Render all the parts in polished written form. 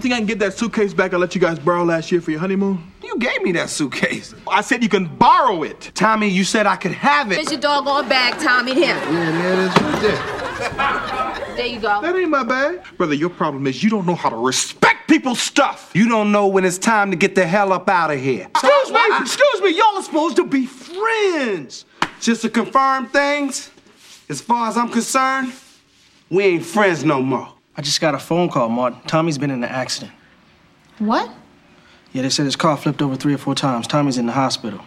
think I can get that suitcase back I let you guys borrow last year for your honeymoon? You gave me that suitcase. I said you can borrow it. Tommy, you said I could have it. Here's your doggone bag, Tommy. Here. Yeah, there it is right there. There you go. That ain't my bag. Brother, your problem is you don't know how to respect people's stuff. You don't know when it's time to get the hell up out of here. Excuse me, y'all are supposed to be friends. Just to confirm things, as far as I'm concerned, we ain't friends no more. I just got a phone call, Martin. Tommy's been in an accident. What? Yeah, they said his car flipped over 3 or 4 times. Tommy's in the hospital.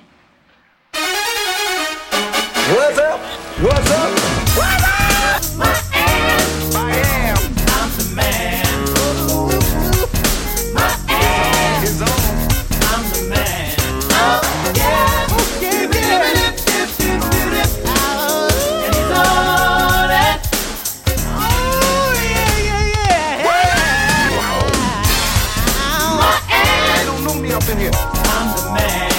What's up? What's up? What's up? I am. I'm the man. My ass is on. I'm the man. Oh, yeah. And he's all that. Oh, yeah. My ass. They don't know me up in here. I'm the man.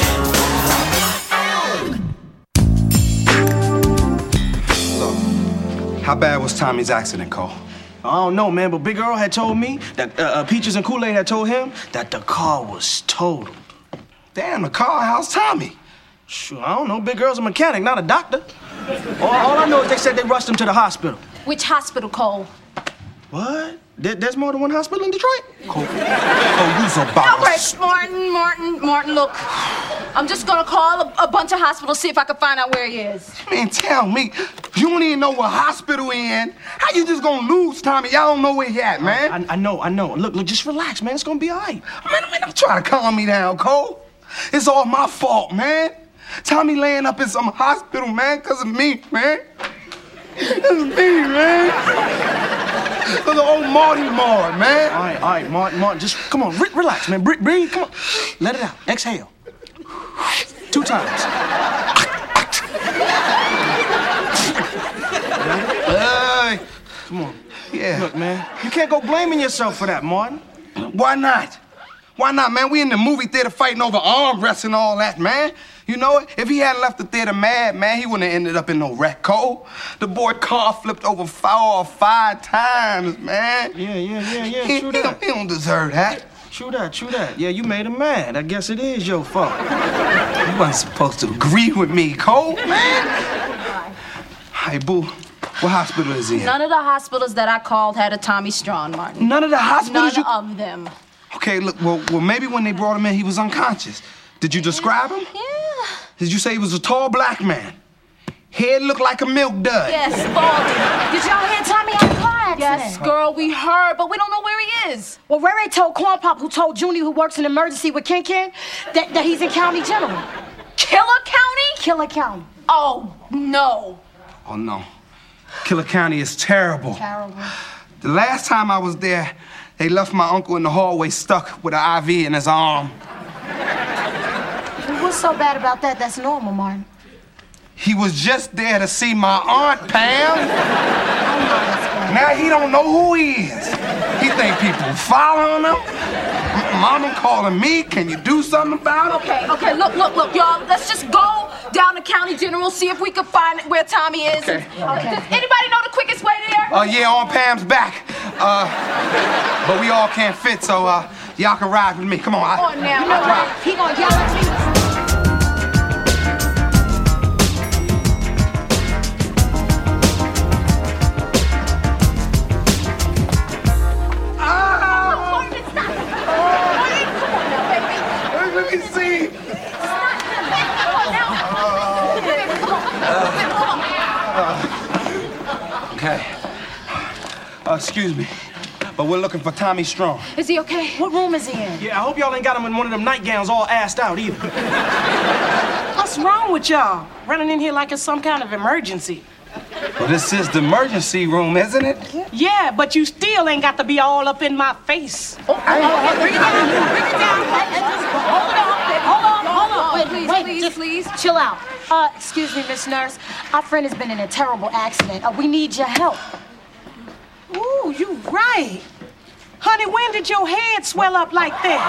How bad was Tommy's accident, Cole? I don't know, man, but Big Earl had told me that Peaches and Kool-Aid had told him that the car was totaled. Damn, the car, how's Tommy? Sure, I don't know. Big Earl's a mechanic, not a doctor. All I know is they said they rushed him to the hospital. Which hospital, Cole? What? There's more than one hospital in Detroit? Cole, you's about All right, Martin, look. I'm just gonna call a bunch of hospitals, see if I can find out where he is. Man, tell me, you don't even know what hospital he in. How you just gonna lose Tommy? Y'all don't know where he at, man. I know. Look, just relax, man. It's gonna be all right. Man, don't try to calm me down, Cole. It's all my fault, man. Tommy laying up in some hospital, man, because of me, man. Because of me, man. Because of old Marty Moore, man. All right, Martin, just come on, relax, man. Breathe, come on. Let it out. Exhale. 2 times. Hey. Come on. Yeah. Look, man, you can't go blaming yourself for that, Martin. Why not? Why not, man? We in the movie theater fighting over arm wrestling and all that, man. You know it? If he hadn't left the theater mad, man, he wouldn't have ended up in no wreck, Cole. The boy car flipped over 4 or 5 times, man. Yeah, true He that. don't deserve that. True that. Yeah, you made him mad. I guess it is your fault. You wasn't supposed to agree with me, Cole, man. Hey, boo, what hospital is he in? None of the hospitals that I called had a Tommy Strong, Martin. None of the hospitals None of them. Okay, look, well, maybe when they brought him in, he was unconscious. Did you describe him? Yeah. Did you say he was a tall black man? Head looked like a milk dud. Yes, baldy. Did y'all hear Tommy had a car accident? Yes, girl, we heard, but we don't know where he is. Well, Ray Ray told Corn Pop, who told Junie, who works in emergency with Ken Ken, that he's in County General. Killer County? Killer County. Oh, no. Oh, no. Killer County is terrible. Terrible. The last time I was there, they left my uncle in the hallway stuck with an IV in his arm. What's so bad about that? That's normal, Martin. He was just there to see my aunt, Pam. Now he don't know who he is. He think people following him. Mama calling me. Can you do something about it? Okay, look, y'all. Let's just go down to County General, see if we can find where Tommy is. Okay. Does anybody know the quickest way there? Yeah, on Pam's back. But we all can't fit, so y'all can ride with me. Come on. Come on now. You know what? He gonna yell at me. Let me see. Okay. Excuse me, but we're looking for Tommy Strong. Is he okay? What room is he in? Yeah, I hope y'all ain't got him in one of them nightgowns all assed out either. What's wrong with y'all? Running in here like it's some kind of emergency. Well, this is the emergency room, isn't it? Yeah, but you still ain't got to be all up in my face. Bring it down. Hold on. Wait, please. Chill out. Excuse me, Miss Nurse. Our friend has been in a terrible accident. We need your help. Ooh, you right. Honey, when did your head swell up like that?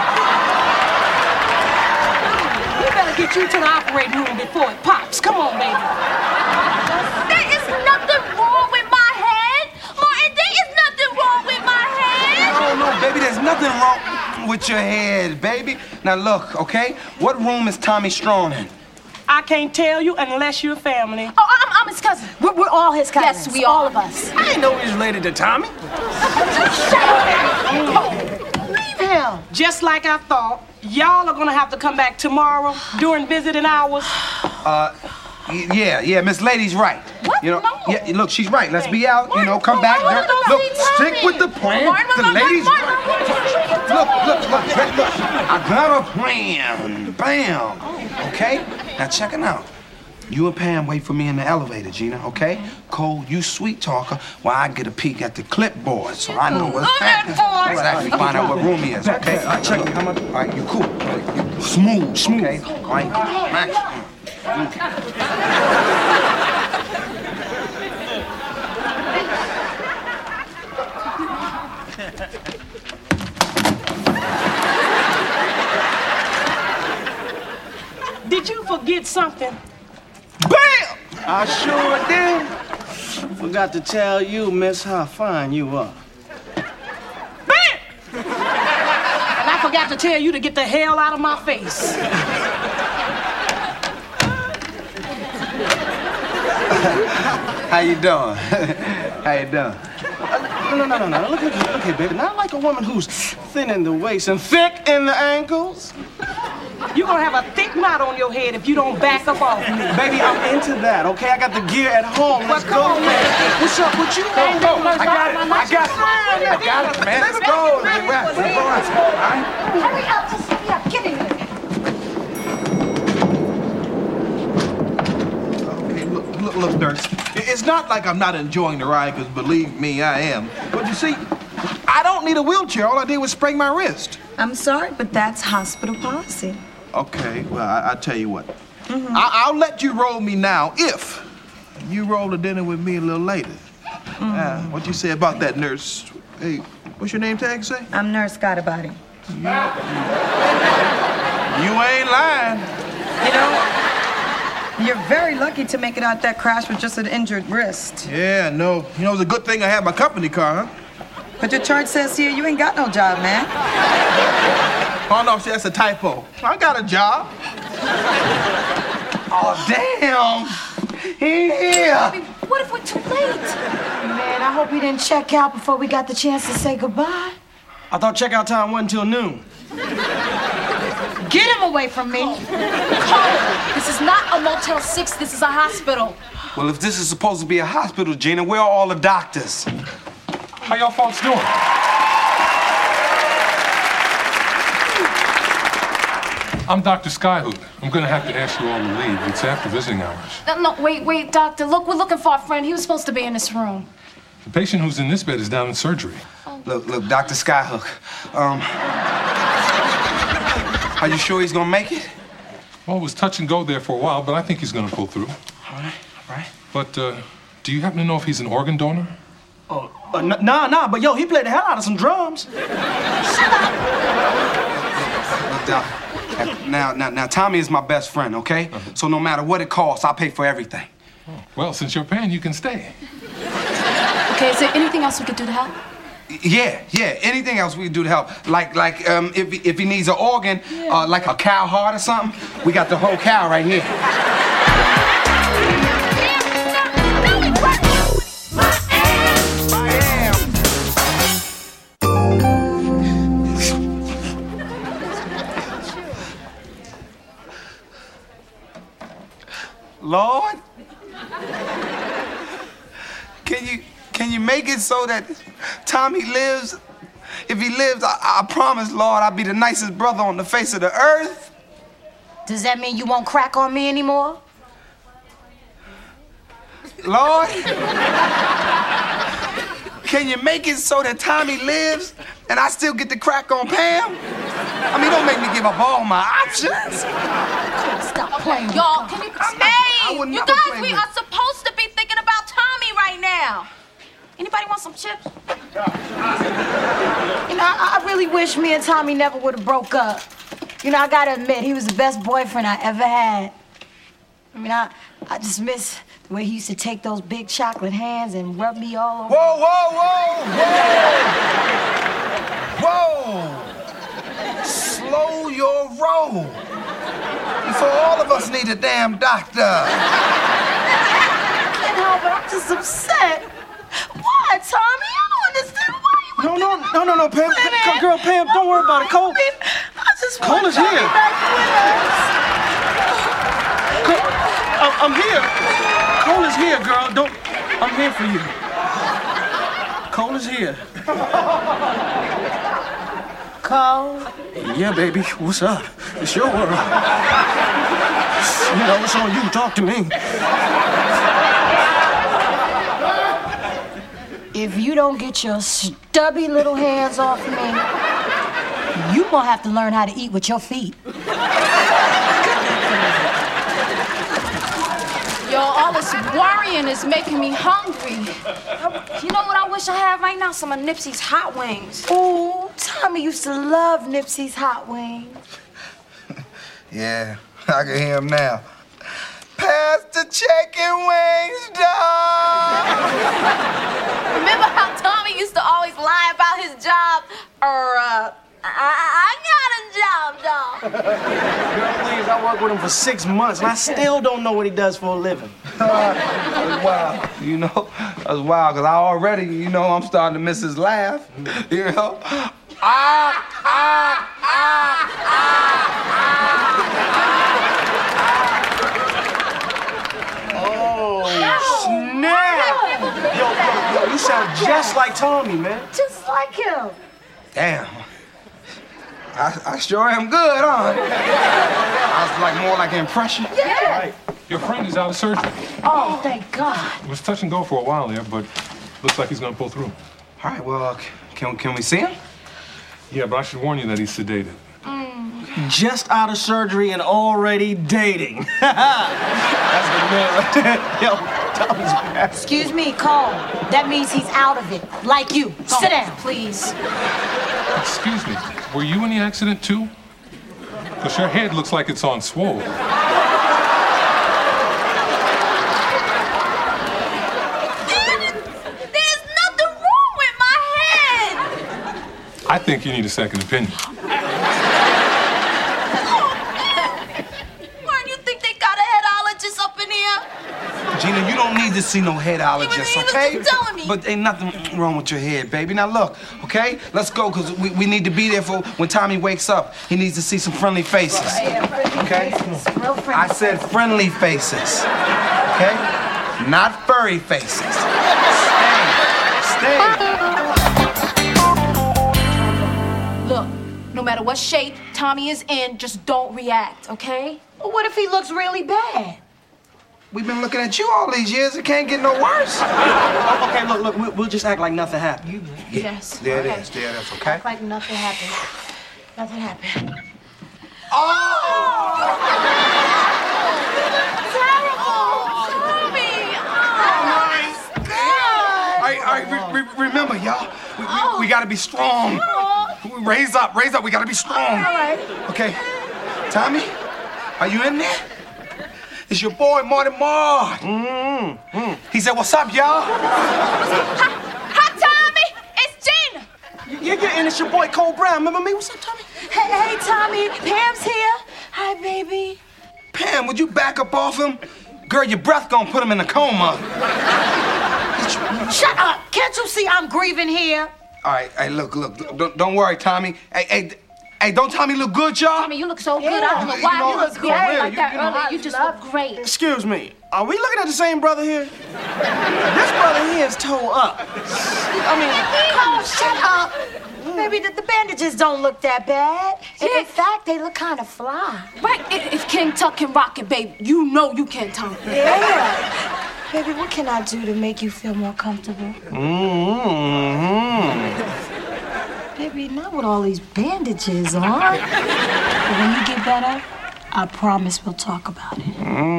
We better get you to the operating room before it pops. Come on, baby. There is nothing wrong with my head. Martin, there is nothing wrong with my head. No, baby, there's nothing wrong. with your head, baby. Now look, okay? What room is Tommy Strong in? I can't tell you unless you're family. Oh, I'm his cousin. We're all his cousins. Yes, we all are. of us. I ain't know he was related to Tommy. Leave him. Just like I thought, y'all are gonna have to come back tomorrow during visiting hours. Yeah, Miss Lady's right. What? You know, No. yeah, look, she's right. Let's be out, you know, come back. Martin, Look, please, stick Tommy. with the plan. Martin, The lady's Martin, right. Martin, Look. I got a plan. Bam. Okay? Now check it out. You and Pam wait for me in the elevator, Gina, okay? Cole, you sweet talker while I get a peek at the clipboard so I know what's happening. Let's actually find out what room he is, okay? All right, check it. All right, you cool. You smooth, okay? All right, Max. Did you forget something? Bam! I sure did. Forgot to tell you, miss, how fine you are. Bam! And I forgot to tell you to get the hell out of my face. How you doing? How you doing? No. Look here, baby. Not like a woman who's thin in the waist and thick in the ankles. You're gonna have a thick knot on your head if you don't back up off me. Baby, I'm into that, okay? I got the gear at home. Let's Come on, go. man. What's up with you? I got it, man. Let's go. Let's wrap. Let's go. All right? Hurry up, just hurry up. Get in here. Okay, look, nurse. It's not like I'm not enjoying the ride, because believe me, I am. But you see, I don't need a wheelchair. All I did was sprain my wrist. I'm sorry, but that's hospital policy. Okay, well, I tell you what. I'll let you roll me now if you roll to dinner with me a little later. What you say about that, nurse? Hey, what's your name tag say? I'm Nurse Gotabody. You ain't lying. You know, you're very lucky to make it out that crash with just an injured wrist. Yeah, no. You know, it's a good thing I have my company car, huh? But your chart says here you ain't got no job, man. Oh, no, see, that's a typo. I got a job. Oh, damn. He here. What if we're too late? Man, I hope he didn't check out before we got the chance to say goodbye. I thought checkout time wasn't till noon. Get him away from me. Cole, this is not a Motel 6. This is a hospital. Well, if this is supposed to be a hospital, Gina, where are all the doctors? How y'all folks doing? I'm Dr. Skyhook. I'm gonna have to ask you all to leave. It's after visiting hours. No, wait, doctor. Look, we're looking for our friend. He was supposed to be in this room. The patient who's in this bed is down in surgery. Look, Dr. Skyhook. Are you sure he's gonna make it? Well, it was touch and go there for a while, but I think he's gonna pull through. All right. But, do you happen to know if he's an organ donor? Nah, but yo, he played the hell out of some drums. Look, Doc. Now, Tommy is my best friend, okay? So no matter what it costs, I'll pay for everything. Well, since you're paying, you can stay. Okay, is there anything else we could do to help? Yeah. Anything else we can do to help? Like, if he needs an organ, like a cow heart or something, we got the whole cow right here. Lord, can you make it so that Tommy lives? If he lives, I promise, Lord, I'll be the nicest brother on the face of the earth. Does that mean you won't crack on me anymore? Lord, can you make it so that Tommy lives and I still get to crack on Pam? I mean, don't make me give up all my options. Stop playing. Y'all, can you... Hey, would you never guys, play we with- are supposed to be thinking about Tommy right now. Anybody want some chips? You know, I really wish me and Tommy never would have broke up. You know, I gotta admit, he was the best boyfriend I ever had. I mean, I just miss the way he used to take those big chocolate hands and rub me all over. Whoa! your role. Before all of us need a damn doctor. I can't help it. I'm just upset. Why, Tommy? I don't understand why you would No, Pam. Girl, Pam, don't worry about it. Cole. I just want Cole is Tommy here. back with us. I'm here. Cole is here, girl. I'm here for you. Cole is here. Cole? Yeah, baby. What's up? It's your world. You know, it's on you. Talk to me. If you don't get your stubby little hands off me, you gonna have to learn how to eat with your feet. Yo, all this worrying is making me hungry. You know what I wish I had right now? Some of Nipsey's hot wings. Ooh, Tommy used to love Nipsey's hot wings. Yeah, I can hear him now. Pass the chicken wings, dog. Remember how Tommy used to always lie about his job? I got a job, dog. Girl, please, I worked with him for 6 months, and I still don't know what he does for a living. That's wild. You know, that's wild, because I already, I'm starting to miss his laugh. You know? Oh, snap! Yo, you sound just like Tommy, man. Just like him. Damn. I sure am good, huh? I was more like an impression. Yeah. Right. Your friend is out of surgery. Oh, thank God. It was touch and go for a while there, but looks like he's gonna pull through. All right, well, can we see him? Yeah, but I should warn you that he's sedated. Just out of surgery and already dating. That's the man right there. Yo, Tommy's bad. Excuse me, Cole. That means he's out of it. Like you. Sit down. Please. Excuse me, were you in the accident too? Because your head looks like it's on swole. There's nothing wrong with my head. I think you need a second opinion. Martin, you think they got a headologist up in here? Gina, you don't need to see no headologist, Even okay? you telling me. But ain't nothing wrong with your head, baby. Now look, okay? Let's go, because we need to be there for when Tommy wakes up. He needs to see some friendly faces. Okay? Real friendly. I said friendly faces. Okay? Not furry faces. Stay. Look, no matter what shape Tommy is in, just don't react, okay? Well, what if he looks really bad? We've been looking at you all these years. It can't get no worse. Okay, look, we'll just act like nothing happened. Yes. There it okay. is. There it is, okay? Like nothing happened. Nothing happened. Oh! Terrible! Tommy! Oh, All right, remember, y'all. We gotta be strong. Raise up. We gotta be strong. All right. Okay. Tommy, are you in there? It's your boy, Marty Marr. He said, what's up, y'all? Hi, Tommy! It's Gina! Yeah, and it's your boy Cole Brown. Remember me? What's up, Tommy? Hey, Tommy. Pam's here. Hi, baby. Pam, would you back up off him? Girl, your breath gonna put him in a coma. Shut up. Can't you see I'm grieving here? All right, hey, look. Don't worry, Tommy. Hey, don't Tommy look good, y'all? Tommy, you look so good. I don't know why you look great like that earlier. You just look great. Excuse me. Are we looking at the same brother here? This brother here is toe up. Oh, shut up. Baby, the bandages don't look that bad. In fact, they look kind of fly. Right, if King Tut can rock it, babe, you know you can, Tommy. Yeah. Baby, what can I do to make you feel more comfortable? Baby, not with all these bandages on. But when you get better, I promise we'll talk about it.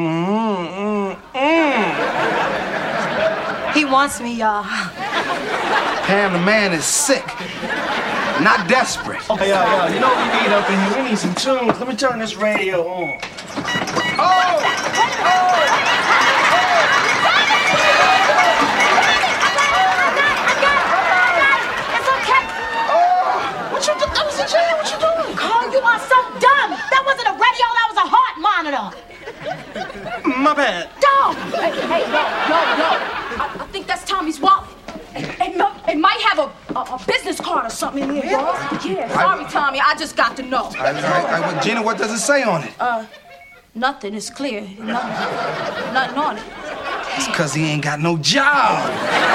He wants me, y'all. Pam, the man is sick. Not desperate. Oh, yeah. You know what we need up in here? We need some tunes. Let me turn this radio on. What you doing? Carl, you are so dumb. card or something in here, y'all. Yeah, sorry, Tommy. I just got to know. All right, well, Gina, what does it say on it? Nothing. It's clear. Nothing on it. It's because he ain't got no job.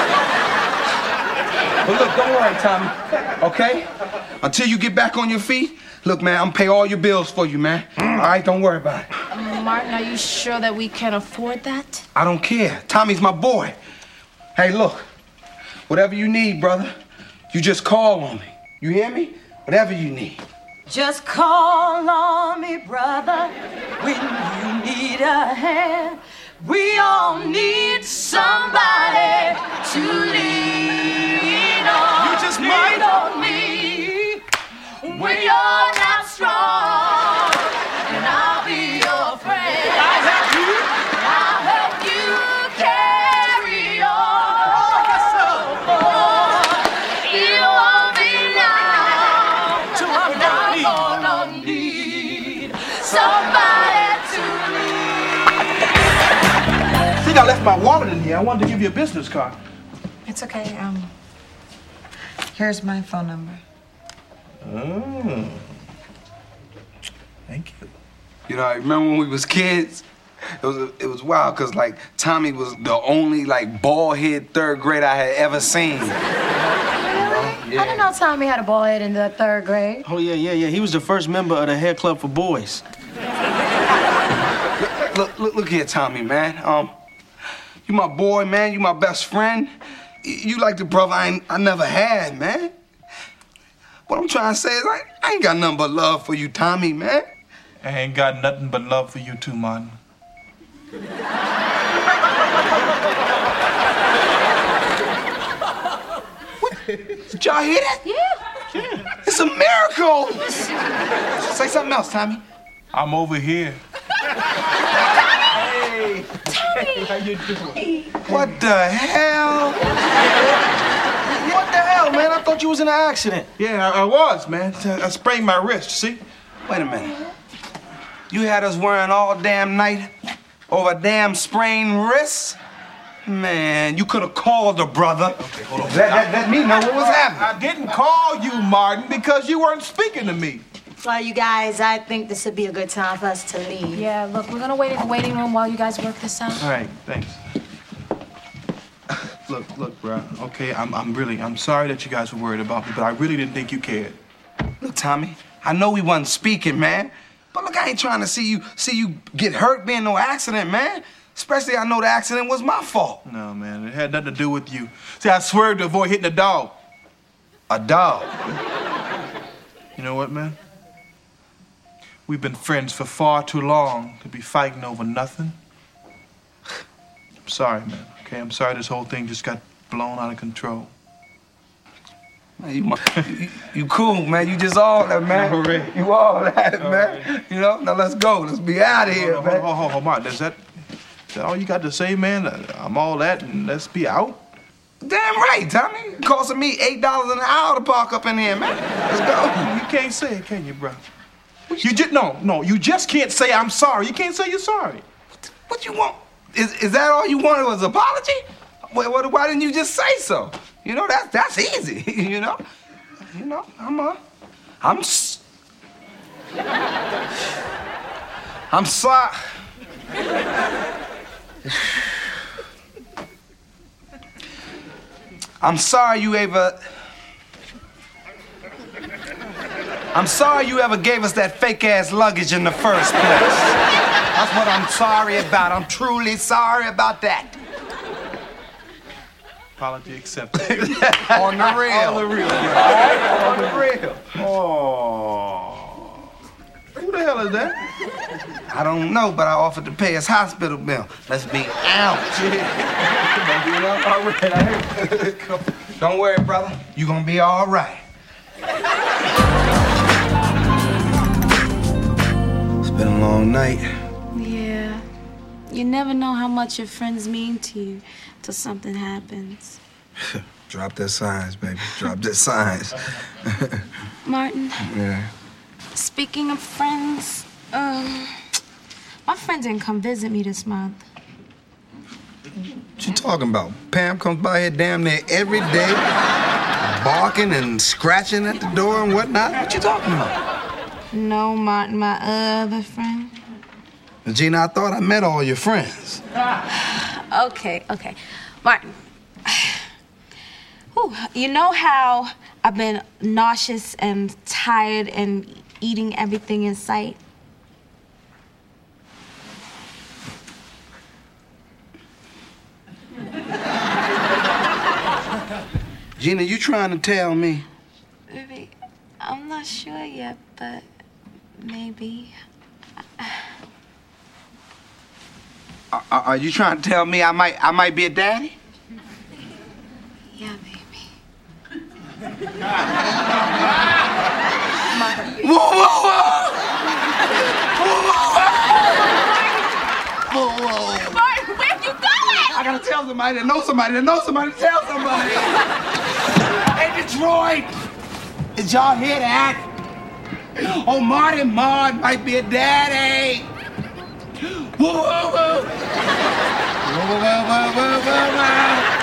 But look, don't worry, Tommy, okay? Until you get back on your feet, look, man, I'm gonna pay all your bills for you, man. All right, don't worry about it. Martin, are you sure that we can afford that? I don't care. Tommy's my boy. Hey, look, whatever you need, brother, you just call on me. You hear me? Whatever you need. Just call on me, brother, when you need a hand. We all need somebody to lean on. You just might on me when you're not strong, and I'll be your friend. I'll help you. I'll help you carry on. You won't be long till I'm gonna need somebody to I think I left my wallet in here. I wanted to give you a business card. It's okay. Here's my phone number. Oh. Thank you. You know, I remember when we was kids, it was wild, because, like, Tommy was the only, like, bald-head third grader I had ever seen. Really? I didn't know Tommy had a bald head in the 3rd grade. Oh, yeah. He was the first member of the hair club for boys. Look here, Tommy, man. You my boy, man. You my best friend. You like the brother I never had, man. What I'm trying to say is I ain't got nothing but love for you, Tommy, man. I ain't got nothing but love for you too, Martin. Did y'all hear that? Yeah. It's a miracle. Say something else, Tommy. I'm over here. Hey. Tommy. How you doing? What the hell? What the hell, man? I thought you was in an accident. Yeah, I was, man. I sprained my wrist, see? Wait a minute. You had us worrying all damn night over a damn sprained wrist? Man, you could have called the brother. Okay, hold on. Let me know what was happening. I didn't call you, Martin, because you weren't speaking to me. Well, you guys, I think this would be a good time for us to leave. Yeah, look, we're gonna wait in the waiting room while you guys work this out. All right, thanks. Look, bro. Okay, I'm sorry that you guys were worried about me, but I really didn't think you cared. Look, Tommy, I know we wasn't speaking, man. But look, I ain't trying to see you get hurt being no accident, man. Especially I know the accident was my fault. No, man, it had nothing to do with you. See, I swerved to avoid hitting a dog. A dog? You know what, man? We've been friends for far too long to be fighting over nothing. I'm sorry, man. Okay, I'm sorry this whole thing just got blown out of control. Man, you cool, man. You just all that, man. All right. You all that, man. Right. You know? Now let's go. Let's be out of here, man. Hold on, Martin. Is that all you got to say, man? I'm all that, and let's be out? Damn right, Tommy. It costing me $8 an hour to park up in here, man. Let's go. You can't say it, can you, bro? You just no. You just can't say I'm sorry. You can't say you're sorry. What you want? Is that all you wanted was an apology? Why didn't you just say so? You know, that's easy. You know, I'm sorry. I'm sorry you ever gave us that fake-ass luggage in the first place. That's what I'm sorry about. I'm truly sorry about that. Apology accepted. On the real. On the real. On the real. Oh. Who the hell is that? I don't know, but I offered to pay his hospital bill. Let's be out. Don't worry, brother. You're gonna be all right. It's been a long night. Yeah. You never know how much your friends mean to you till something happens. Drop that signs, baby. Drop that signs. Martin. Yeah. Speaking of friends, my friend didn't come visit me this month. What you talking about? Pam comes by here damn near every day. barking and scratching at the door and whatnot? What you talking about? No, Martin, my other friend. Gina, I thought I met all your friends. Okay. Martin, whew, you know how I've been nauseous and tired and eating everything in sight? Gina, you trying to tell me? Baby, I'm not sure yet, but maybe. Are you trying to tell me I might be a daddy? Yeah, baby. Whoa! Martin, where you going? I gotta tell somebody that knows somebody that knows somebody to tell somebody. Hey, Detroit! Did y'all hear that? Oh, Marty Maud might be a daddy. Whoa!